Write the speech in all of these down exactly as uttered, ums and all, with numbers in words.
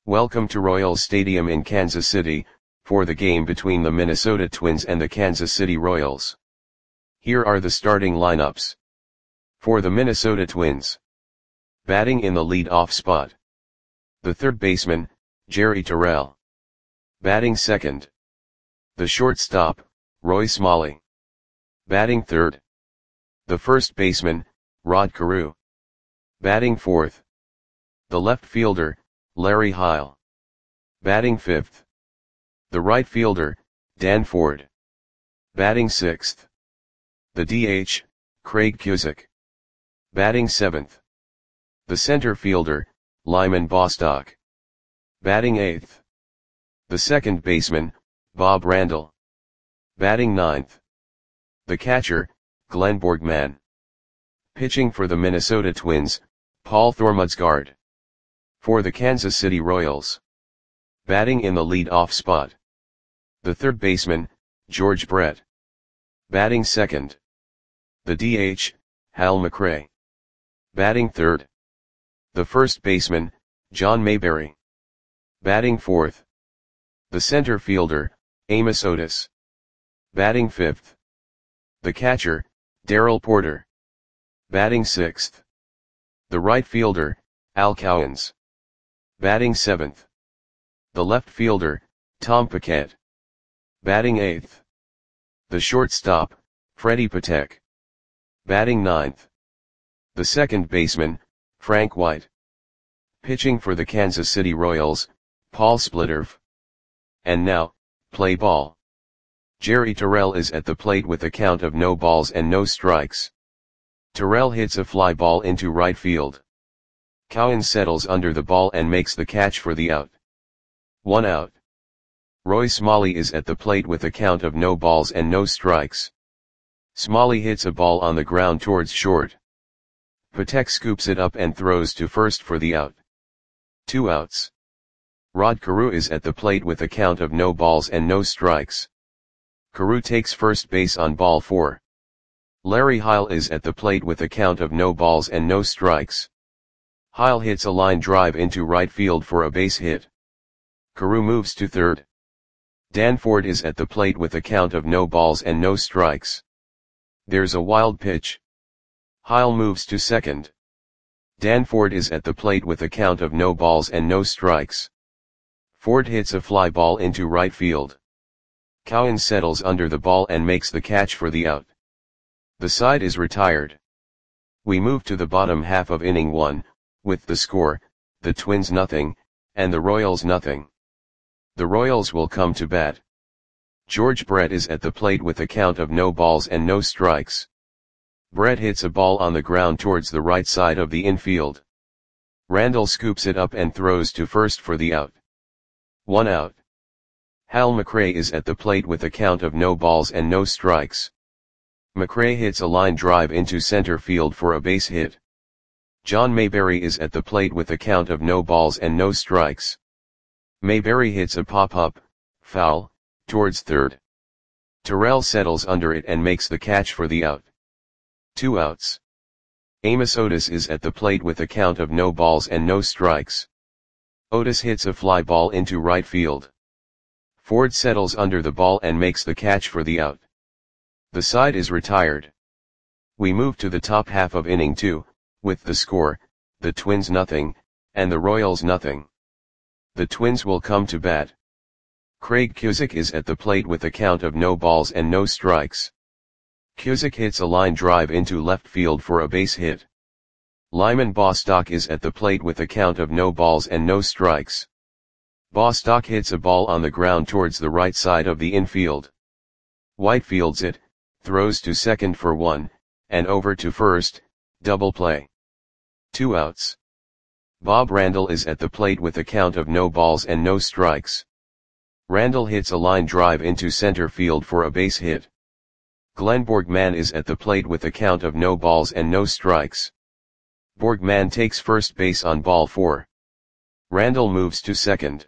Welcome to Royals Stadium in Kansas City, for the game between the Minnesota Twins and the Kansas City Royals. Here are the starting lineups. For the Minnesota Twins. Batting in the lead-off spot. The third baseman, Jerry Terrell. Batting second. The shortstop, Roy Smalley. Batting third. The first baseman, Rod Carew. Batting fourth. The left fielder, Larry Heil. Batting fifth. The right fielder, Dan Ford. Batting sixth. The D H, Craig Cusick. Batting seventh. The center fielder, Lyman Bostock. Batting eighth. The second baseman, Bob Randall. Batting ninth. The catcher, Glenn Borgman. Pitching for the Minnesota Twins, Paul Thormudsgaard. For the Kansas City Royals. Batting in the lead-off spot. The third baseman, George Brett. Batting second. The D H, Hal McRae. Batting third. The first baseman, John Mayberry. Batting fourth. The center fielder, Amos Otis. Batting fifth. The catcher, Darrell Porter. Batting sixth. The right fielder, Al Cowens. Batting seventh. The left fielder, Tom Paquette. Batting eighth. The shortstop, Freddie Patek. Batting ninth. The second baseman, Frank White. Pitching for the Kansas City Royals, Paul Splitterf. And now, play ball. Jerry Terrell is at the plate with a count of no balls and no strikes. Terrell hits a fly ball into right field. Cowens settles under the ball and makes the catch for the out. One out. Roy Smalley is at the plate with a count of no balls and no strikes. Smalley hits a ball on the ground towards short. Patek scoops it up and throws to first for the out. Two outs. Rod Carew is at the plate with a count of no balls and no strikes. Carew takes first base on ball four. Larry Heil is at the plate with a count of no balls and no strikes. Heil hits a line drive into right field for a base hit. Carew moves to third. Dan Ford is at the plate with a count of no balls and no strikes. There's a wild pitch. Heil moves to second. Dan Ford is at the plate with a count of no balls and no strikes. Ford hits a fly ball into right field. Cowens settles under the ball and makes the catch for the out. The side is retired. We move to the bottom half of inning one, with the score, the Twins nothing, and the Royals nothing. The Royals will come to bat. George Brett is at the plate with a count of no balls and no strikes. Brett hits a ball on the ground towards the right side of the infield. Randall scoops it up and throws to first for the out. One out. Hal McRae is at the plate with a count of no balls and no strikes. McRae hits a line drive into center field for a base hit. John Mayberry is at the plate with a count of no balls and no strikes. Mayberry hits a pop-up, foul, towards third. Terrell settles under it and makes the catch for the out. Two outs. Amos Otis is at the plate with a count of no balls and no strikes. Otis hits a fly ball into right field. Ford settles under the ball and makes the catch for the out. The side is retired. We move to the top half of inning two, with the score, the Twins nothing, and the Royals nothing. The Twins will come to bat. Craig Cusick is at the plate with a count of no balls and no strikes. Cusick hits a line drive into left field for a base hit. Lyman Bostock is at the plate with a count of no balls and no strikes. Bostock hits a ball on the ground towards the right side of the infield. White fields it, throws to second for one, and over to first, double play. Two outs. Bob Randall is at the plate with a count of no balls and no strikes. Randall hits a line drive into center field for a base hit. Glenn Borgman is at the plate with a count of no balls and no strikes. Borgman takes first base on ball four. Randall moves to second.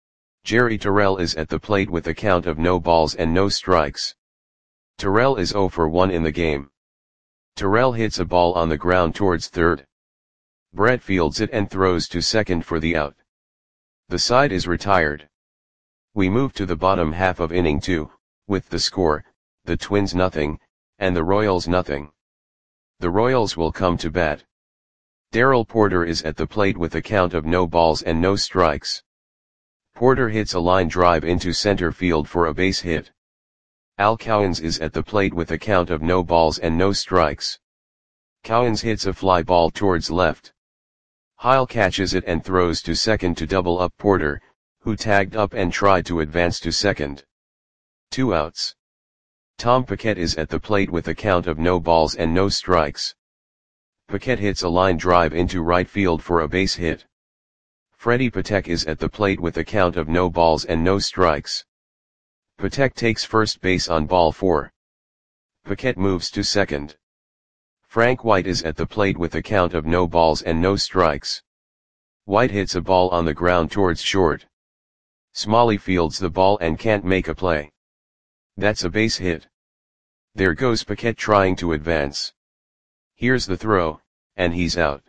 Jerry Terrell is at the plate with a count of no balls and no strikes. Terrell is zero for one in the game. Terrell hits a ball on the ground towards third. Brett fields it and throws to second for the out. The side is retired. We move to the bottom half of inning two, with the score, the Twins nothing, and the Royals nothing. The Royals will come to bat. Darrell Porter is at the plate with a count of no balls and no strikes. Porter hits a line drive into center field for a base hit. Al Cowens is at the plate with a count of no balls and no strikes. Cowens hits a fly ball towards left. Heil catches it and throws to second to double up Porter, who tagged up and tried to advance to second. Two outs. Tom Paquette is at the plate with a count of no balls and no strikes. Paquette hits a line drive into right field for a base hit. Freddie Patek is at the plate with a count of no balls and no strikes. Patek takes first base on ball four. Paquette moves to second. Frank White is at the plate with a count of no balls and no strikes. White hits a ball on the ground towards short. Smalley fields the ball and can't make a play. That's a base hit. There goes Paquette trying to advance. Here's the throw, and he's out.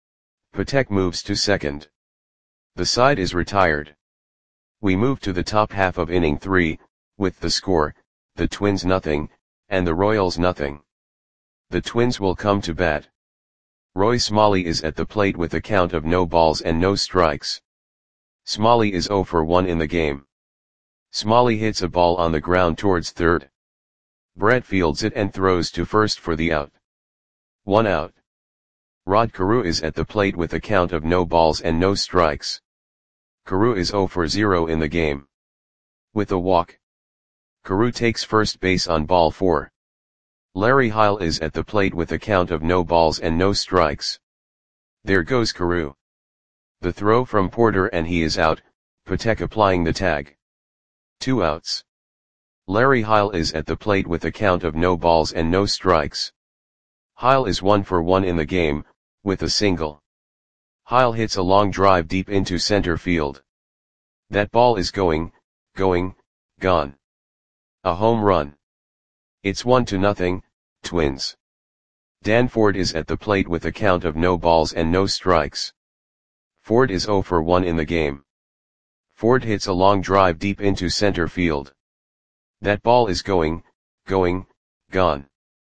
Patek moves to second. The side is retired. We move to the top half of inning three, with the score, the Twins nothing, and the Royals nothing. The Twins will come to bat. Roy Smalley is at the plate with a count of no balls and no strikes. Smalley is oh for one in the game. Smalley hits a ball on the ground towards third. Brett fields it and throws to first for the out. One out. Rod Carew is at the plate with a count of no balls and no strikes. Carew is oh for zero in the game. With a walk. Carew takes first base on ball four. Larry Heil is at the plate with a count of no balls and no strikes. There goes Carew. The throw from Porter and he is out, Patek applying the tag. Two outs. Larry Heil is at the plate with a count of no balls and no strikes. Heil is one for one in the game, with a single. Heil hits a long drive deep into center field. That ball is going, going, gone. A home run. It's one to nothing, Twins. Dan Ford is at the plate with a count of no balls and no strikes. Ford is oh for one in the game. Ford hits a long drive deep into center field. That ball is going, going, gone.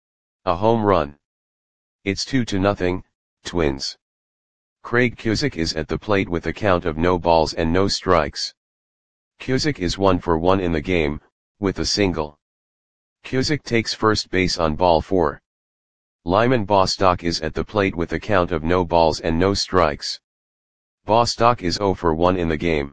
A home run. It's two to nothing, Twins. Craig Cusick is at the plate with a count of no balls and no strikes. Cusick is one for one in the game, with a single. Cusick takes first base on ball four. Lyman Bostock is at the plate with a count of no balls and no strikes. Bostock is oh for one in the game.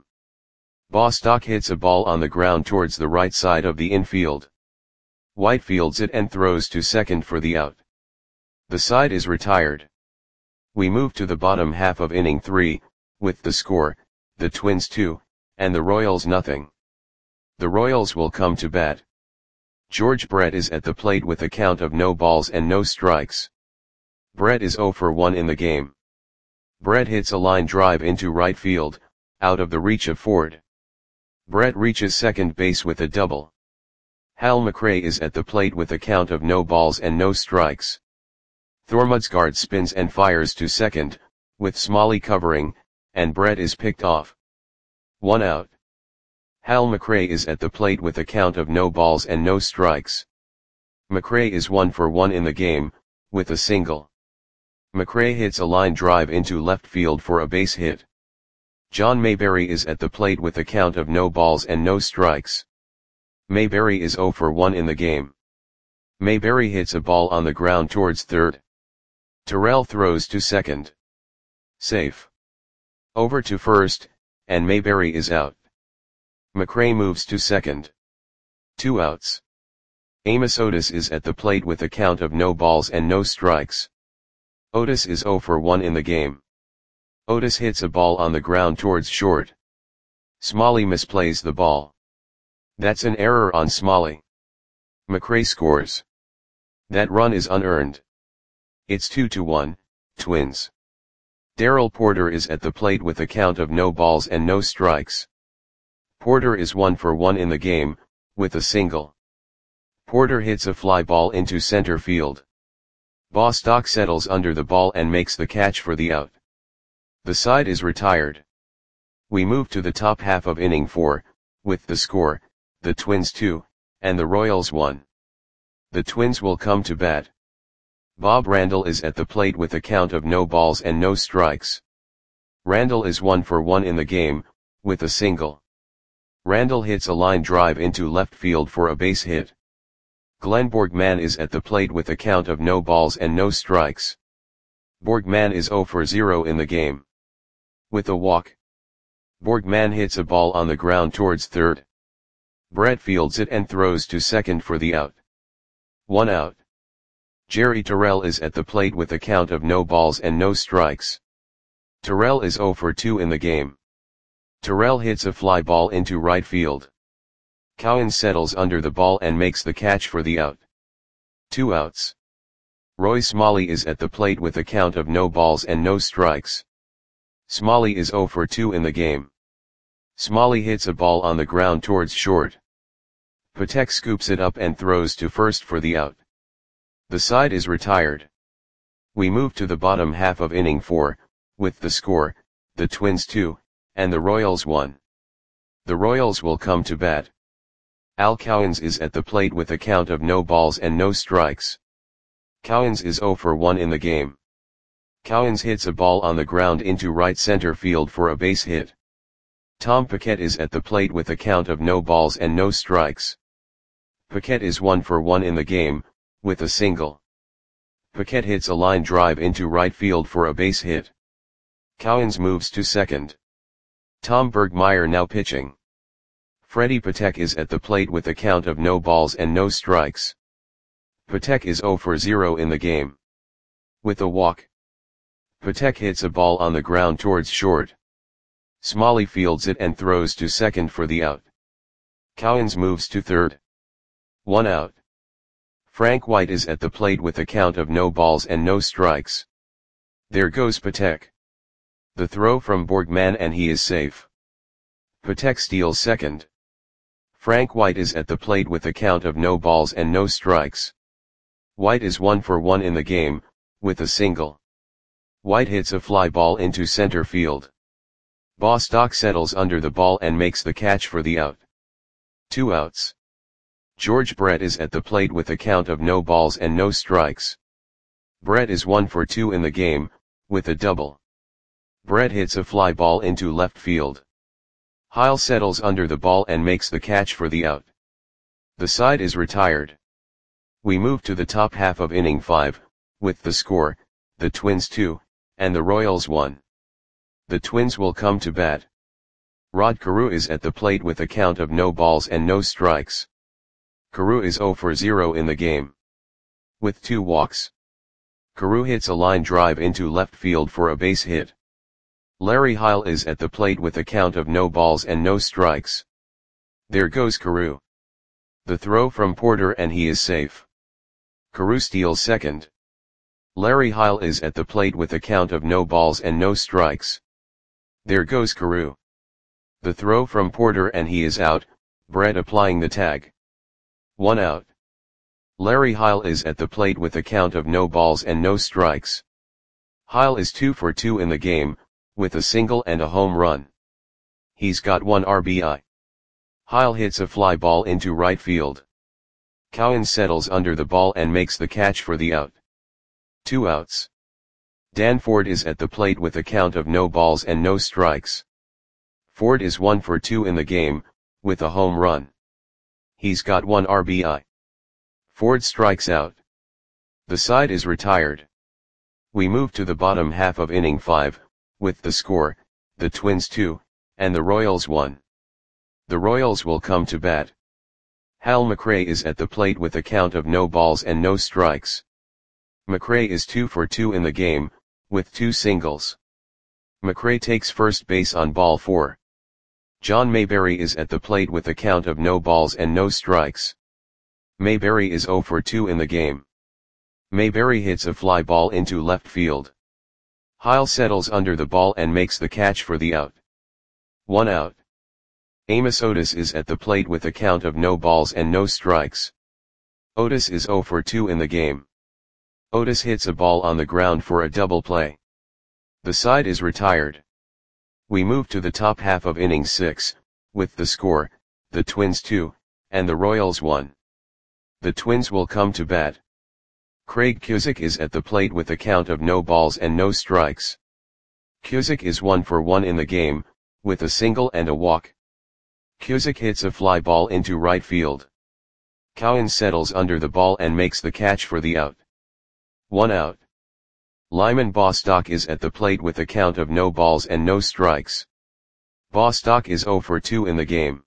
Bostock hits a ball on the ground towards the right side of the infield. White fields it and throws to second for the out. The side is retired. We move to the bottom half of inning three, with the score, the Twins two, and the Royals nothing. The Royals will come to bat. George Brett is at the plate with a count of no balls and no strikes. Brett is oh for one in the game. Brett hits a line drive into right field, out of the reach of Ford. Brett reaches second base with a double. Hal McRae is at the plate with a count of no balls and no strikes. Thormudsgaard spins and fires to second, with Smalley covering, and Brett is picked off. One out. Hal McRae is at the plate with a count of no balls and no strikes. McRae is one for one in the game, with a single. McRae hits a line drive into left field for a base hit. John Mayberry is at the plate with a count of no balls and no strikes. Mayberry is oh for one in the game. Mayberry hits a ball on the ground towards third. Terrell throws to second. Safe. Over to first, and Mayberry is out. McRae moves to second. Two outs. Amos Otis is at the plate with a count of no balls and no strikes. Otis is oh for one in the game. Otis hits a ball on the ground towards short. Smalley misplays the ball. That's an error on Smalley. McRae scores. That run is unearned. It's two to one, Twins. Darrell Porter is at the plate with a count of no balls and no strikes. Porter is one for one in the game, with a single. Porter hits a fly ball into center field. Bostock settles under the ball and makes the catch for the out. The side is retired. We move to the top half of inning four, with the score, the Twins two, and the Royals one. The Twins will come to bat. Bob Randall is at the plate with a count of no balls and no strikes. Randall is one for one in the game, with a single. Randall hits a line drive into left field for a base hit. Glenn Borgman is at the plate with a count of no balls and no strikes. Borgman is zero for zero in the game. With a walk. Borgman hits a ball on the ground towards third. Brett fields it and throws to second for the out. One out. Jerry Terrell is at the plate with a count of no balls and no strikes. Terrell is zero for two in the game. Terrell hits a fly ball into right field. Cowan settles under the ball and makes the catch for the out. Two outs. Roy Smalley is at the plate with a count of no balls and no strikes. Smalley is zero for two in the game. Smalley hits a ball on the ground towards short. Patek scoops it up and throws to first for the out. The side is retired. We move to the bottom half of inning four, with the score, the Twins two, and the Royals one. The Royals will come to bat. Al Cowens is at the plate with a count of no balls and no strikes. Cowens is zero for one in the game. Cowens hits a ball on the ground into right center field for a base hit. Tom Paquette is at the plate with a count of no balls and no strikes. Paquette is one for one in the game, with a single. Paquette hits a line drive into right field for a base hit. Cowens moves to second. Tom Bergmeyer now pitching. Freddie Patek is at the plate with a count of no balls and no strikes. Patek is zero for zero in the game. With a walk. Patek hits a ball on the ground towards short. Smalley fields it and throws to second for the out. Cowens moves to third. One out. Frank White is at the plate with a count of no balls and no strikes. There goes Patek. The throw from Borgman and he is safe. Patek steals second. Frank White is at the plate with a count of no balls and no strikes. White is one for one in the game, with a single. White hits a fly ball into center field. Bostock settles under the ball and makes the catch for the out. Two outs. George Brett is at the plate with a count of no balls and no strikes. Brett is one for two in the game, with a double. Brett hits a fly ball into left field. Heil settles under the ball and makes the catch for the out. The side is retired. We move to the top half of inning five, with the score, the Twins two, and the Royals one. The Twins will come to bat. Rod Carew is at the plate with a count of no balls and no strikes. Carew is zero for zero in the game. With two walks. Carew hits a line drive into left field for a base hit. Larry Heil is at the plate with a count of no balls and no strikes. There goes Carew. The throw from Porter and he is safe. Carew steals second. Larry Heil is at the plate with a count of no balls and no strikes. There goes Carew. The throw from Porter and he is out, Brett applying the tag. One out. Larry Heil is at the plate with a count of no balls and no strikes. Heil is two for two in the game, with a single and a home run. He's got one R B I. Heil hits a fly ball into right field. Cowan settles under the ball and makes the catch for the out. Two outs. Dan Ford is at the plate with a count of no balls and no strikes. Ford is one for two in the game, with a home run. He's got one R B I. Ford strikes out. The side is retired. We move to the bottom half of inning five, with the score, the Twins two, and the Royals one. The Royals will come to bat. Hal McRae is at the plate with a count of no balls and no strikes. McRae is two for two in the game, with two singles. McRae takes first base on ball four. John Mayberry is at the plate with a count of no balls and no strikes. Mayberry is zero for two in the game. Mayberry hits a fly ball into left field. Heil settles under the ball and makes the catch for the out. One out. Amos Otis is at the plate with a count of no balls and no strikes. Otis is zero for two in the game. Otis hits a ball on the ground for a double play. The side is retired. We move to the top half of innings six, with the score, the Twins two, and the Royals one. The Twins will come to bat. Craig Cusick is at the plate with a count of no balls and no strikes. Cusick is one for one in the game, with a single and a walk. Cusick hits a fly ball into right field. Cowens settles under the ball and makes the catch for the out. One out. Lyman Bostock is at the plate with a count of no balls and no strikes. Bostock is zero for two in the game.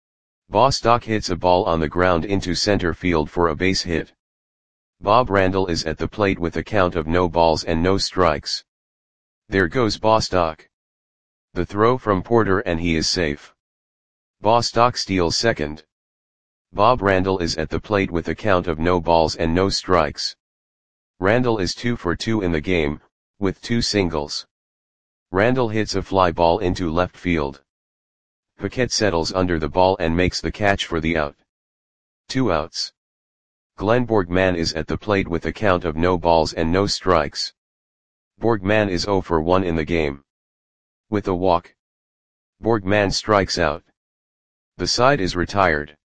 Bostock hits a ball on the ground into center field for a base hit. Bob Randall is at the plate with a count of no balls and no strikes. There goes Bostock. The throw from Porter and he is safe. Bostock steals second. Bob Randall is at the plate with a count of no balls and no strikes. Randall is two for two in the game, with two singles. Randall hits a fly ball into left field. Paquette settles under the ball and makes the catch for the out. Two outs. Glenn Borgman is at the plate with a count of no balls and no strikes. Borgman is zero for one in the game. With a walk, Borgman strikes out. The side is retired.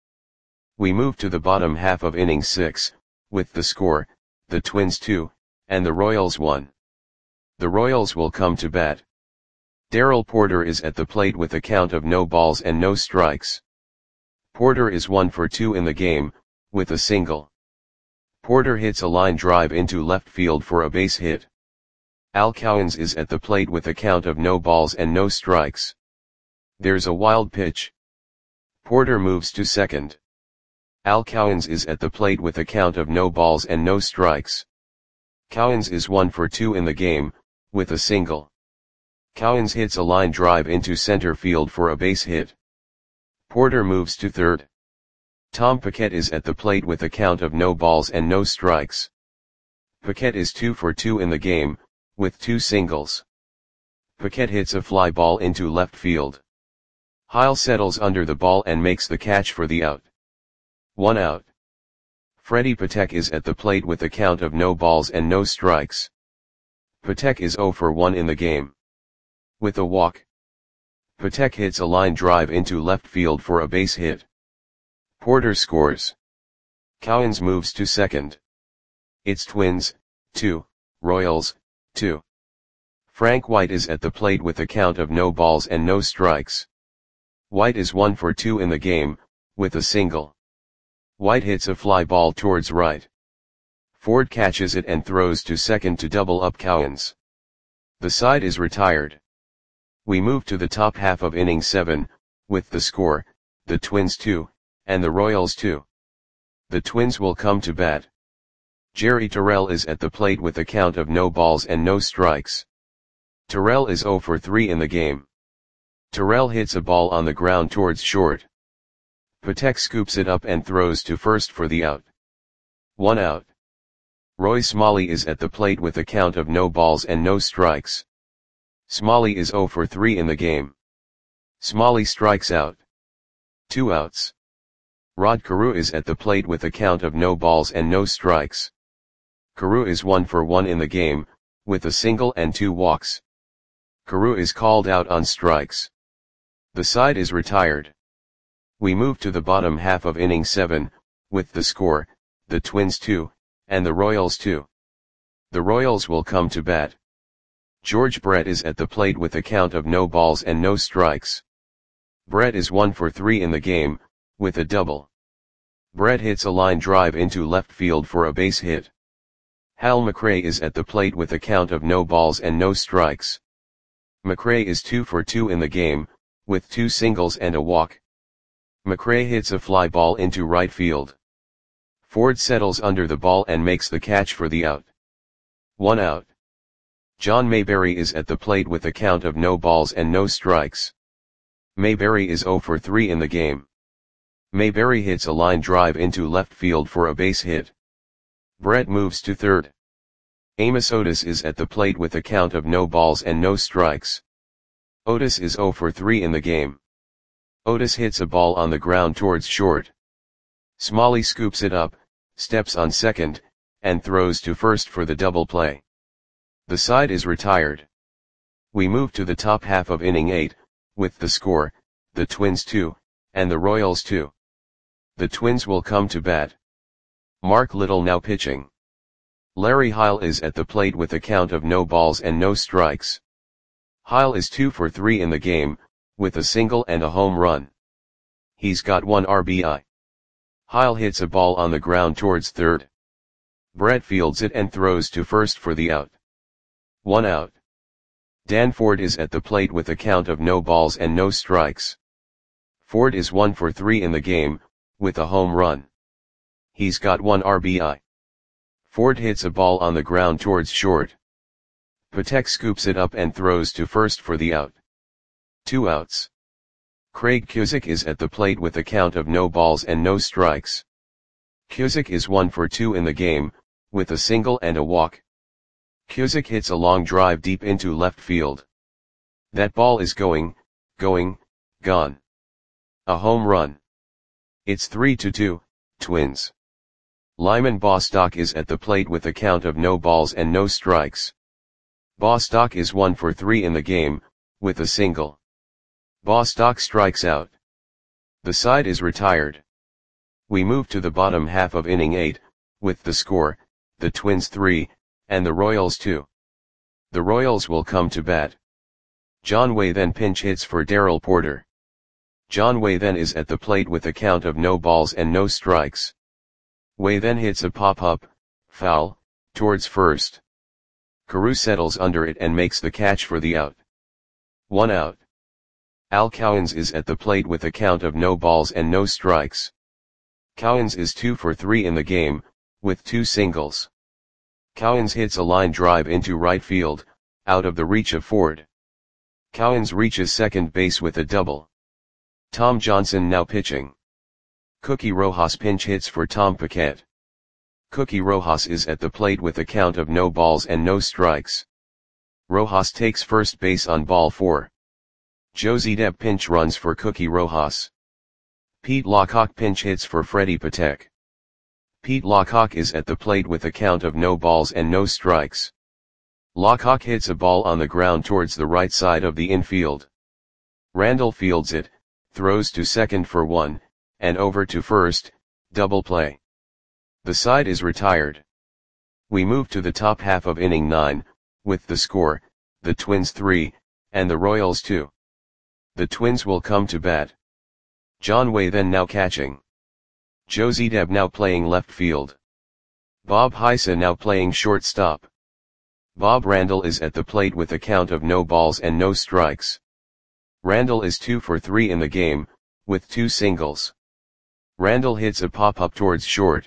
We move to the bottom half of inning six, with the score, the Twins two, and the Royals one. The Royals will come to bat. Darrell Porter is at the plate with a count of no balls and no strikes. Porter is one for two in the game, with a single. Porter hits a line drive into left field for a base hit. Al Cowens is at the plate with a count of no balls and no strikes. There's a wild pitch. Porter moves to second. Al Cowens is at the plate with a count of no balls and no strikes. Cowens is one for two in the game, with a single. Cowens hits a line drive into center field for a base hit. Porter moves to third. Tom Paquette is at the plate with a count of no balls and no strikes. Paquette is two for two in the game, with two singles. Paquette hits a fly ball into left field. Heil settles under the ball and makes the catch for the out. One out. Freddie Patek is at the plate with a count of no balls and no strikes. Patek is zero for one in the game. With a walk, Patek hits a line drive into left field for a base hit. Porter scores. Cowens moves to second. It's Twins, two, Royals, two. Frank White is at the plate with a count of no balls and no strikes. White is one for two in the game, with a single. White hits a fly ball towards right. Ford catches it and throws to second to double up Cowens. The side is retired. We move to the top half of inning seven, with the score, the Twins two, and the Royals two. The Twins will come to bat. Jerry Terrell is at the plate with a count of no balls and no strikes. Terrell is zero for three in the game. Terrell hits a ball on the ground towards short. Patek scoops it up and throws to first for the out. One out. Roy Smalley is at the plate with a count of no balls and no strikes. Smalley is zero for three in the game. Smalley strikes out. Two outs. Rod Carew is at the plate with a count of no balls and no strikes. Carew is one for one in the game, with a single and two walks. Carew is called out on strikes. The side is retired. We move to the bottom half of inning seven, with the score, the Twins two, and the Royals two. The Royals will come to bat. George Brett is at the plate with a count of no balls and no strikes. Brett is one for three in the game, with a double. Brett hits a line drive into left field for a base hit. Hal McRae is at the plate with a count of no balls and no strikes. McRae is two for two in the game, with two singles and a walk. McRae hits a fly ball into right field. Ford settles under the ball and makes the catch for the out. One out. John Mayberry is at the plate with a count of no balls and no strikes. Mayberry is zero for three in the game. Mayberry hits a line drive into left field for a base hit. Brett moves to third. Amos Otis is at the plate with a count of no balls and no strikes. Otis is zero for three in the game. Otis hits a ball on the ground towards short. Smalley scoops it up, steps on second, and throws to first for the double play. The side is retired. We move to the top half of inning eight, with the score, the Twins two, and the Royals two. The Twins will come to bat. Mark Little now pitching. Larry Heil is at the plate with a count of no balls and no strikes. Heil is two for three in the game, with a single and a home run. He's got one R B I. Heil hits a ball on the ground towards third. Brett fields it and throws to first for the out. One out. Dan Ford is at the plate with a count of no balls and no strikes. Ford is one for three in the game, with a home run. He's got one R B I. Ford hits a ball on the ground towards short. Patek scoops it up and throws to first for the out. Two outs. Craig Cusick is at the plate with a count of no balls and no strikes. Cusick is one for two in the game, with a single and a walk. Cusick hits a long drive deep into left field. That ball is going, going, gone. A home run. It's three to two, Twins. Lyman Bostock is at the plate with a count of no balls and no strikes. Bostock is one for three in the game, with a single. Bostock strikes out. The side is retired. We move to the bottom half of inning eight, with the score, the Twins three, and the Royals two. The Royals will come to bat. John Way then pinch hits for Darrell Porter. John Way then is at the plate with a count of no balls and no strikes. Way then hits a pop-up, foul, towards first. Carew settles under it and makes the catch for the out. One out. Al Cowens is at the plate with a count of no balls and no strikes. Cowens is two for three in the game, with two singles. Cowens hits a line drive into right field, out of the reach of Ford. Cowens reaches second base with a double. Tom Johnson now pitching. Cookie Rojas pinch hits for Tom Paquette. Cookie Rojas is at the plate with a count of no balls and no strikes. Rojas takes first base on ball four. Josie Depp pinch runs for Cookie Rojas. Pete Lockhart pinch hits for Freddie Patek. Pete Lockhart is at the plate with a count of no balls and no strikes. Lockhart hits a ball on the ground towards the right side of the infield. Randall fields it, throws to second for one, and over to first, double play. The side is retired. We move to the top half of inning nine, with the score, the Twins three, and the Royals two. The Twins will come to bat. John Way then now catching. Josie Depp now playing left field. Bob Heisa now playing shortstop. Bob Randall is at the plate with a count of no balls and no strikes. Randall is two for three in the game, with two singles. Randall hits a pop-up towards short.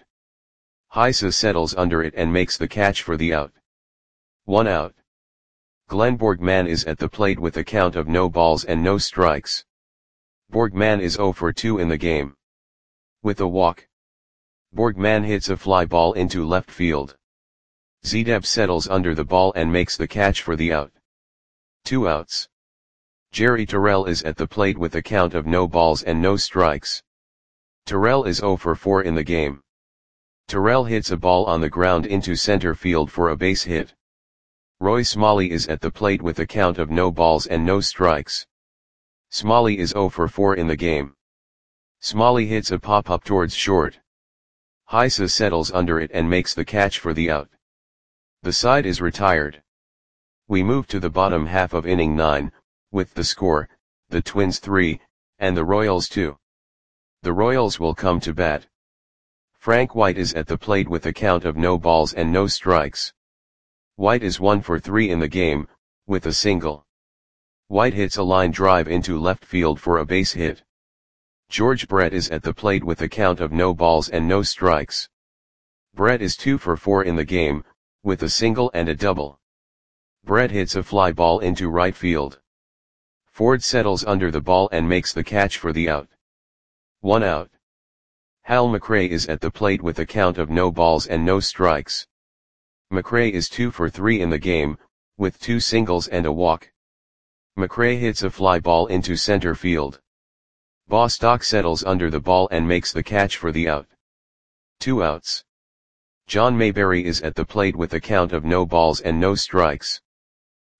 Heisa settles under it and makes the catch for the out. One out. Glenn Borgman is at the plate with a count of no balls and no strikes. Borgman is zero for two in the game. With a walk. Borgman hits a fly ball into left field. Zdepp settles under the ball and makes the catch for the out. Two outs. Jerry Terrell is at the plate with a count of no balls and no strikes. Terrell is zero for four in the game. Terrell hits a ball on the ground into center field for a base hit. Roy Smalley is at the plate with a count of no balls and no strikes. Smalley is zero for four in the game. Smalley hits a pop-up towards short. Heisa settles under it and makes the catch for the out. The side is retired. We move to the bottom half of inning nine, with the score, the Twins three, and the Royals two. The Royals will come to bat. Frank White is at the plate with a count of no balls and no strikes. White is one for three in the game, with a single. White hits a line drive into left field for a base hit. George Brett is at the plate with a count of no balls and no strikes. Brett is two for four in the game, with a single and a double. Brett hits a fly ball into right field. Ford settles under the ball and makes the catch for the out. One out. Hal McRae is at the plate with a count of no balls and no strikes. McRae is two for three in the game, with two singles and a walk. McRae hits a fly ball into center field. Bostock settles under the ball and makes the catch for the out. Two outs. John Mayberry is at the plate with a count of no balls and no strikes.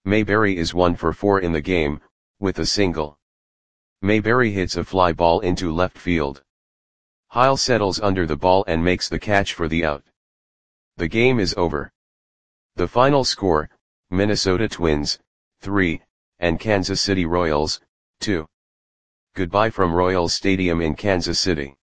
Mayberry is one for four in the game, with a single. Mayberry hits a fly ball into left field. Heil settles under the ball and makes the catch for the out. The game is over. The final score, Minnesota Twins, three, and Kansas City Royals, two. Goodbye from Royals Stadium in Kansas City.